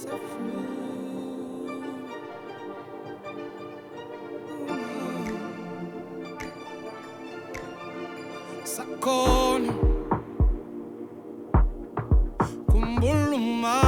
Sakona kumbuluma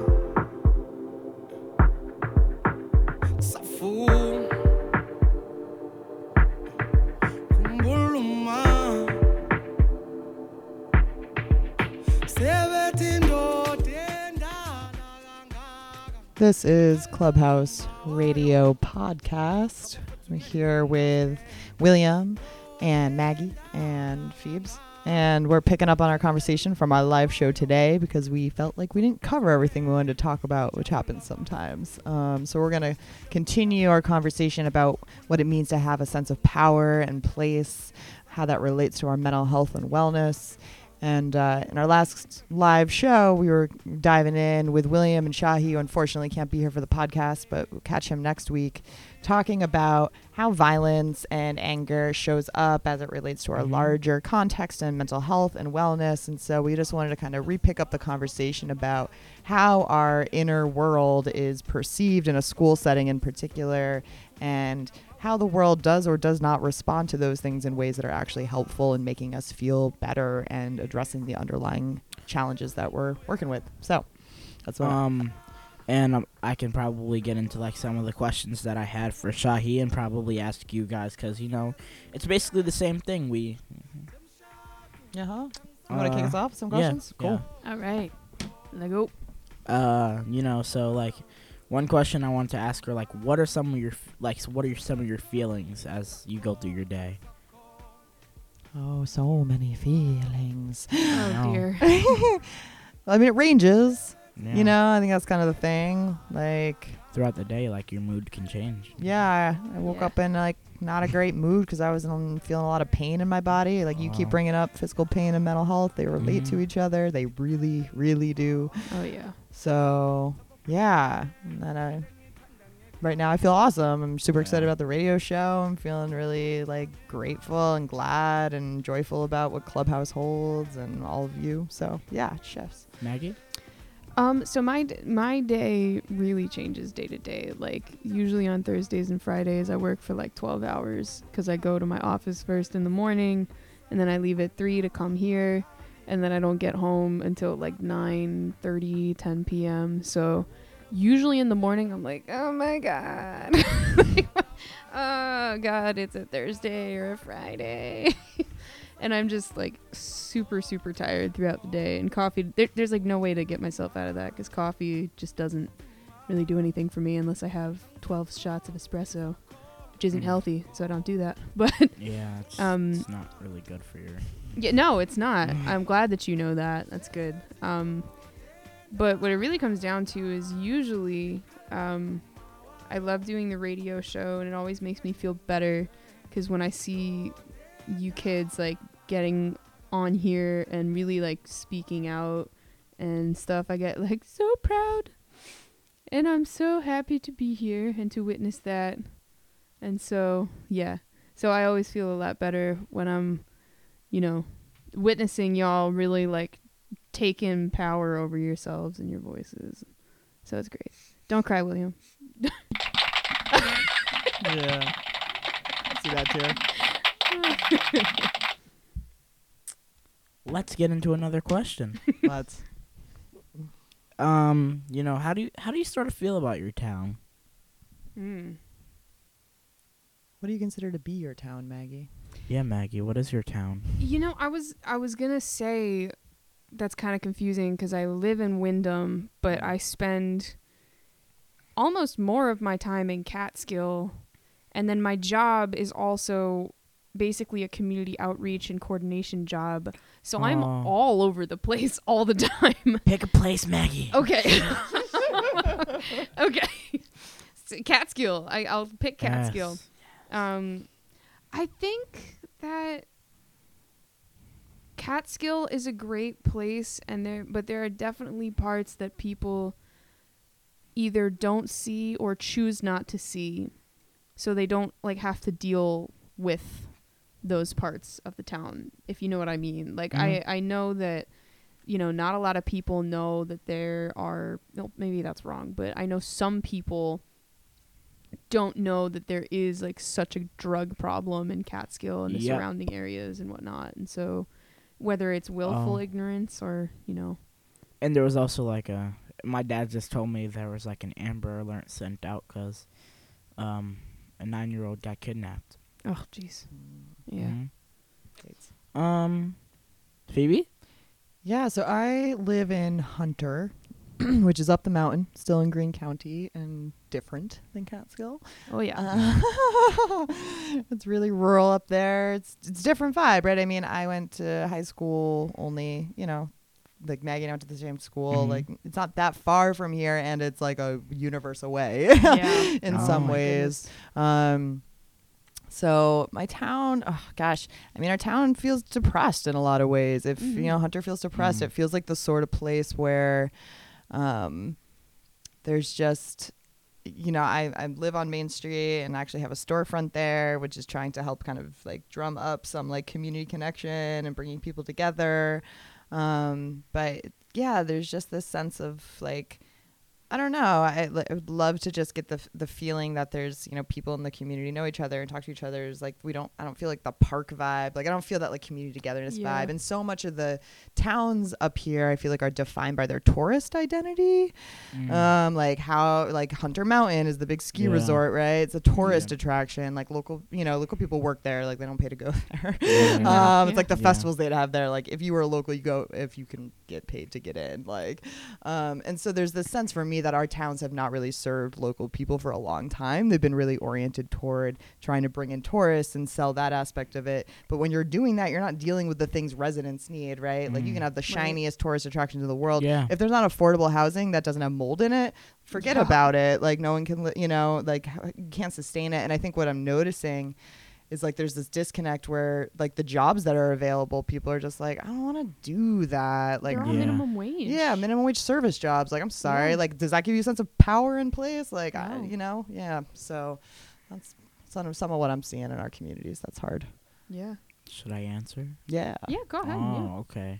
safu kumbuluma This is Clubhouse Radio Podcast. We're here with William and Maggie and Phoebes, and we're picking up on our conversation from our live show today because we felt like we didn't cover everything we wanted to talk about, which happens sometimes. So we're going to continue our conversation about what it means to have a sense of power and place, how that relates to our mental health and wellness. And in our last live show, we were diving in with William and Shahi, who unfortunately can't be here for the podcast, but we'll catch him next week, talking about how violence and anger shows up as it relates to our larger context and mental health and wellness. And so we just wanted to kind of re-pick up the conversation about how our inner world is perceived in a school setting in particular, and how the world does or does not respond to those things in ways that are actually helpful in making us feel better and addressing the underlying challenges that we're working with. So that's what I can probably get into like some of the questions that I had for Shahi and probably ask you guys, because you know it's basically the same thing. You want to kick us off with some questions? Yeah, cool. Yeah. All right, let's go. So like one question I wanted to ask her, like, what are some of your feelings as you go through your day? Oh, so many feelings. Oh dear. I mean, it ranges. Yeah. You know, I think that's kind of the thing. Like, throughout the day, like, your mood can change. Yeah, I woke up in like not a great mood because I was feeling a lot of pain in my body. Like, you keep bringing up physical pain and mental health. They relate to each other. They really, really do. Oh yeah. So yeah, and then right now I feel awesome. I'm super excited about the radio show. I'm feeling really like grateful and glad and joyful about what Clubhouse holds and all of you. So yeah, chefs. Maggie? So my day really changes day to day. Like, usually on Thursdays and Fridays I work for like 12 hours because I go to my office first in the morning, and then I leave at 3 to come here, and then I don't get home until like 9:30, 10 p.m. So usually in the morning I'm like, oh my god. Oh god, it's a Thursday or a Friday. And I'm just like super, super tired throughout the day. And coffee, there's like no way to get myself out of that because coffee just doesn't really do anything for me unless I have 12 shots of espresso, which isn't healthy, so I don't do that. But yeah, it's not really good for your... Yeah, no, it's not. I'm glad that you know that. That's good. But what it really comes down to is usually I love doing the radio show, and it always makes me feel better because when I see you kids like getting on here and really like speaking out and stuff, I get like so proud, and I'm so happy to be here and to witness that. And so yeah, so I always feel a lot better when I'm, you know, witnessing y'all really like taking power over yourselves and your voices. So it's great. Don't cry, William. Yeah, I see that too. Let's get into another question. Let's. How do you sort of feel about your town? What do you consider to be your town, Maggie? Yeah, Maggie, what is your town? You know, I was gonna say that's kind of confusing because I live in Windham, but I spend almost more of my time in Catskill, and then my job is also basically a community outreach and coordination job, so I'm all over the place all the time. Pick a place, Maggie. Okay. Okay. So Catskill. I'll pick Catskill. Yes. I think that Catskill is a great place, but there are definitely parts that people either don't see or choose not to see, so they don't like have to deal with those parts of the town, if you know what I mean. Like, I know that not a lot of people know that there are, no, maybe that's wrong, but I know some people don't know that there is like such a drug problem in Catskill and the Yep. surrounding areas and whatnot. And so whether it's willful Oh. ignorance or, And there was also like my dad just told me there was like an Amber Alert sent out because a 9-year-old got kidnapped. oh, jeez. Yeah. Mhm. Phoebe? Yeah, so I live in Hunter, which is up the mountain, still in Greene County, and different than Catskill. Oh, yeah. It's really rural up there. It's different vibe, right? I mean, I went to high school only, like Maggie and I went to the same school. Mhm. Like, it's not that far from here, and it's like a universe away Yeah. in Oh some my ways. So my town, oh gosh, I mean, our town feels depressed in a lot of ways. If, Mhm. Hunter feels depressed, Mm. it feels like the sort of place where there's just, I live on Main Street and actually have a storefront there, which is trying to help kind of like drum up some like community connection and bringing people together. But yeah, there's just this sense of like, I don't know. I would love to just get the feeling that there's, people in the community know each other and talk to each other. It's like I don't feel like the park vibe. Like I don't feel that like community togetherness Yeah. vibe. And so much of the towns up here, I feel like are defined by their tourist identity. Like how like Hunter Mountain is the big ski Yeah. resort, right? It's a tourist Yeah. attraction. Like local people work there. Like they don't pay to go there. Yeah. It's like the Yeah. festivals they'd have there. Like if you were a local, you go if you can get paid to get in. Like, and so there's this sense for me that our towns have not really served local people for a long time. They've been really oriented toward trying to bring in tourists and sell that aspect of it. But when you're doing that, you're not dealing with the things residents need, right? Like you can have the shiniest tourist attractions in the world. Yeah. If there's not affordable housing that doesn't have mold in it, forget about it. Like no one can, like you can't sustain it. And I think what I'm noticing is like there's this disconnect where like the jobs that are available, people are just like, I don't want to do that. Like They're on Yeah. minimum wage. yeah, minimum wage service jobs. Like I'm sorry. Yeah. Like does that give you a sense of power in place? Like No. yeah. So that's some of what I'm seeing in our communities. That's hard. Yeah. Should I answer? Yeah. Yeah, go ahead. Oh, okay.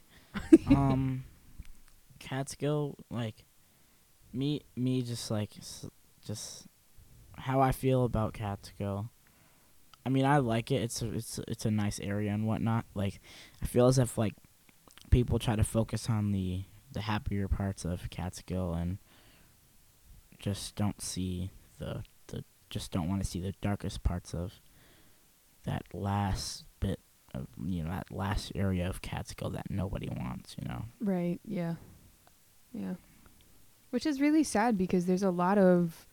Catskill, like me, just like just how I feel about Catskill. I mean, I like it. It's a nice area and whatnot. Like, I feel as if like people try to focus on the happier parts of Catskill and just don't see just don't want to see the darkest parts of that last bit of that last area of Catskill that nobody wants. Right. Yeah. Yeah. Which is really sad because there's a lot of,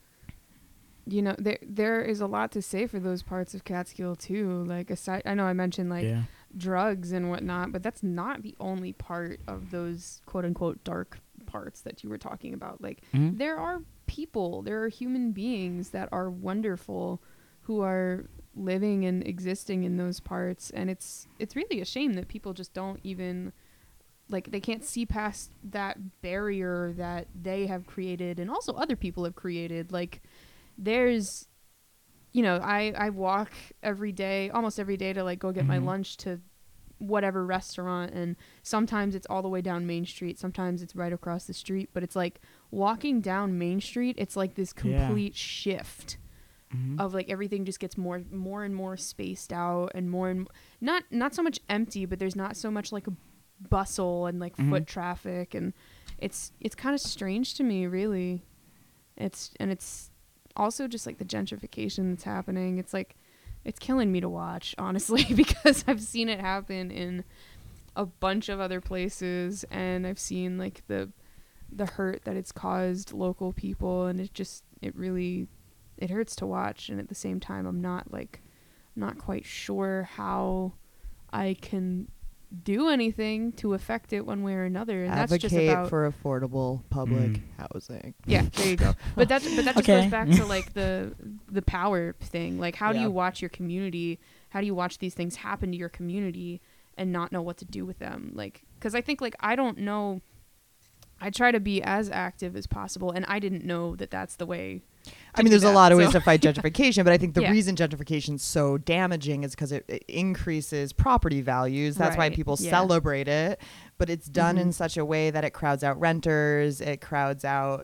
there is a lot to say for those parts of Catskill too. Like aside, I know I mentioned like Yeah. drugs and whatnot, but that's not the only part of those quote unquote dark parts that you were talking about. Like Mhm. there are people, there are human beings that are wonderful who are living and existing in those parts, and it's really a shame that people just don't even like they can't see past that barrier that they have created and also other people have created. Like there's I walk almost every day to like go get my Mhm. lunch to whatever restaurant, and sometimes it's all the way down Main Street, sometimes it's right across the street, but it's like walking down Main Street, it's like this Yeah. complete shift Mhm. of like everything just gets more and more spaced out and more and not so much empty, but there's not so much like a bustle and like Mhm. foot traffic, and it's kind of strange to me, really. It's also just like the gentrification that's happening. It's like it's killing me to watch, honestly, because I've seen it happen in a bunch of other places, and I've seen like the hurt that it's caused local people, and it really hurts to watch. And at the same time, I'm not quite sure how I can do anything to affect it one way or another. And Advocate that's just about for affordable public housing. yeah, there you go. But that just Okay. goes back to like the power thing. Like how do Yeah. you watch your community? How do you watch these things happen to your community and not know what to do with them? Like, because I think like I don't know. I try to be as active as possible, and I didn't know that that's the way I mean, there's a lot of ways so- to fight gentrification, but I think the Yeah. reason gentrification is so damaging is because it increases property values. That's why Right, people yeah. celebrate it, but it's done in Mhm. such a way that it crowds out renters. It crowds out,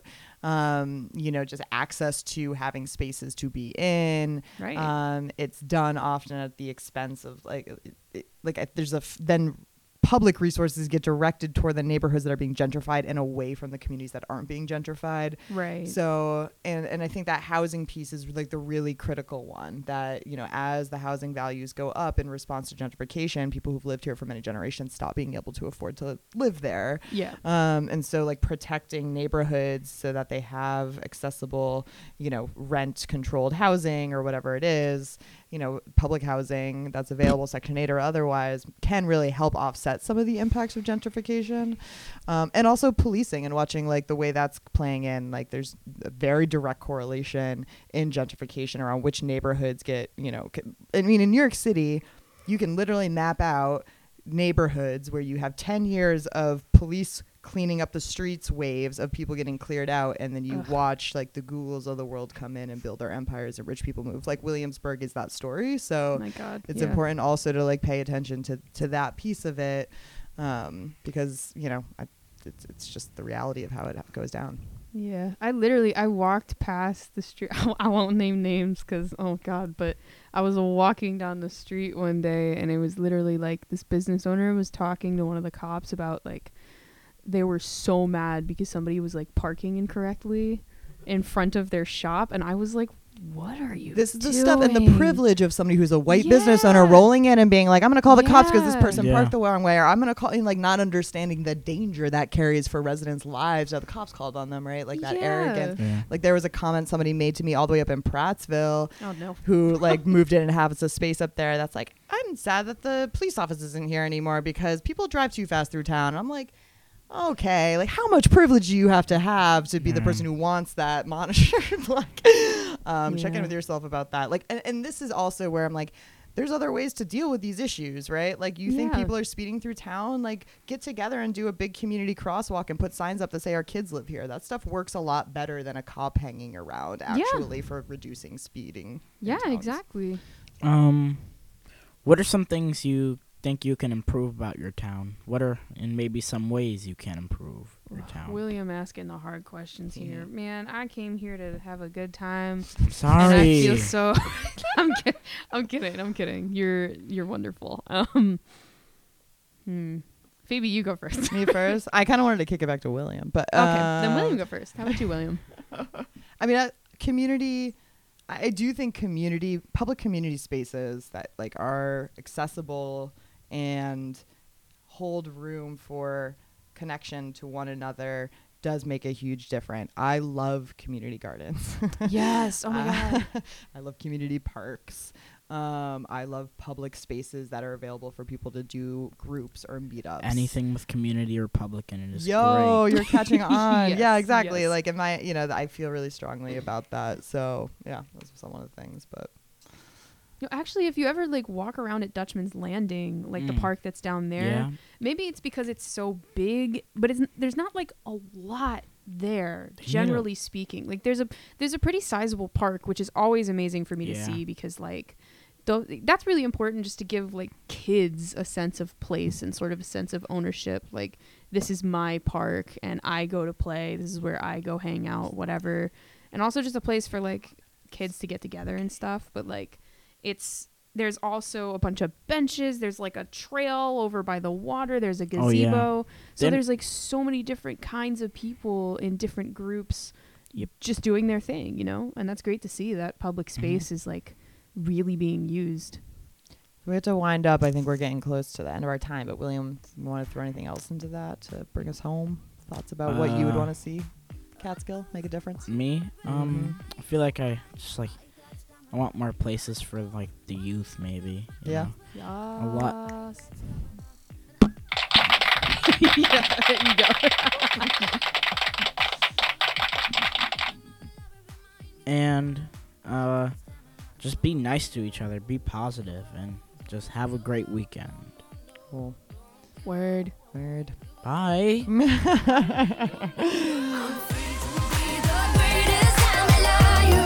just access to having spaces to be in. Right. It's done often at the expense of there's then public resources get directed toward the neighborhoods that are being gentrified and away from the communities that aren't being gentrified. Right. So, and I think that housing piece is like the really critical one that, as the housing values go up in response to gentrification, people who've lived here for many generations stop being able to afford to live there. Yeah. And so like protecting neighborhoods so that they have accessible, rent controlled housing or whatever it is, public housing that's available, Section 8 or otherwise, can really help offset some of the impacts of gentrification. And also policing and watching like the way that's playing in, like there's a very direct correlation in gentrification around which neighborhoods get, in New York City, you can literally map out neighborhoods where you have 10 years of police cleaning up the streets waves of people getting cleared out, and then you watch like the Googles of the world come in and build their empires and rich people move. Like Williamsburg is that story, so Oh my God. it's yeah. important also to like pay attention to that piece of it, because it's just the reality of how it goes down. Yeah, I walked past the street. I won't name names because, oh God, but I was walking down the street one day and it was literally like this business owner was talking to one of the cops about like, they were so mad because somebody was like parking incorrectly in front of their shop. And I was like, what are you This is the doing? stuff and the privilege of somebody who's a white business owner Yeah. rolling in and being like, I'm going to call the cops because this Yeah. person Yeah. parked the wrong way, or I'm going to call in, like not understanding the danger that carries for residents' lives. Or the cops called on them, right? Like that Yeah. arrogance. Yeah. Like there was a comment somebody made to me all the way up in Prattsville Oh no. who like moved in and has a space up there that's like, I'm sad that the police office isn't here anymore because people drive too fast through town. And I'm like, okay, like how much privilege do you have to be the Yeah. person who wants that monitored? Like, check in Yeah. with yourself about that. Like, and this is also where I'm like, there's other ways to deal with these issues, right? Like you think Yeah. people are speeding through town, like get together and do a big community crosswalk and put signs up that say our kids live here. That stuff works a lot better than a cop hanging around actually for reducing speeding. in Yeah, towns. exactly. What are some things you think you can improve about your town? What are, and maybe some ways you can improve your town? William asking the hard questions here. Mhm. Man, I came here to have a good time. I'm sorry. And I feel so. I'm kidding. You're wonderful. Phoebe, you go first. Me first. I kind of wanted to kick it back to William, but Okay, then William go first. How about you, William? I mean, community. I do think public community spaces that like are accessible and hold room for connection to one another does make a huge difference. I love community gardens. Yes. Oh my God. I love community parks. I love public spaces that are available for people to do groups or meetups. Anything with community or public in it is Yo, great. you're catching on. Yes, Yeah, exactly. yes. Like, I feel really strongly about that. So, yeah, those are some of the things. But No, actually, if you ever like walk around at Dutchman's Landing, like the Mm. park that's down there, Yeah. maybe it's because it's so big, but there's not like a lot there. Yeah. Generally speaking, like there's a pretty sizable park, which is always amazing for me to Yeah. see because like. That's really important just to give like kids a sense of place and sort of a sense of ownership. Like this is my park and I go to play. This is where I go hang out, whatever. And also just a place for like kids to get together and stuff. But like there's also a bunch of benches. There's like a trail over by the water. There's a gazebo. Oh, yeah. So Then- there's like so many different kinds of people in different groups Yep. just doing their thing, And that's great to see that public space is like really being used. we have to wind up. I think we're getting close to the end of our time. But William, you want to throw anything else into that to bring us home? Thoughts about what you would want to see Catskill make a difference? Me, Mhm. I feel like I want more places for like the youth, maybe. you Yeah. know? Yes. A lot. Yeah, there you go. And just be nice to each other, be positive, and just have a great weekend. Cool. Word. Word. Bye. Be the greatest, I'm a liar.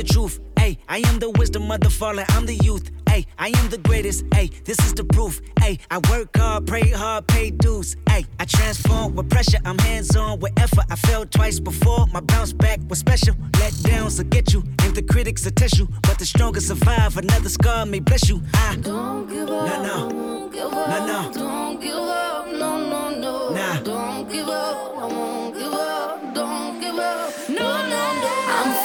the truth. Ay, I am the wisdom of the fallen, I'm the youth. Ay, I am the greatest. Ay, this is the proof. Ay, I work hard, pray hard, pay dues. Ay, I transform with pressure, I'm hands-on with effort. I failed twice before, my bounce back was special. Let downs will get you, and the critics will test you. But the strongest survive, another scar may bless you. I don't give up, no, won't give up, no, don't give up, no, nah. Don't give up, I won't give up, don't give up, no. I'm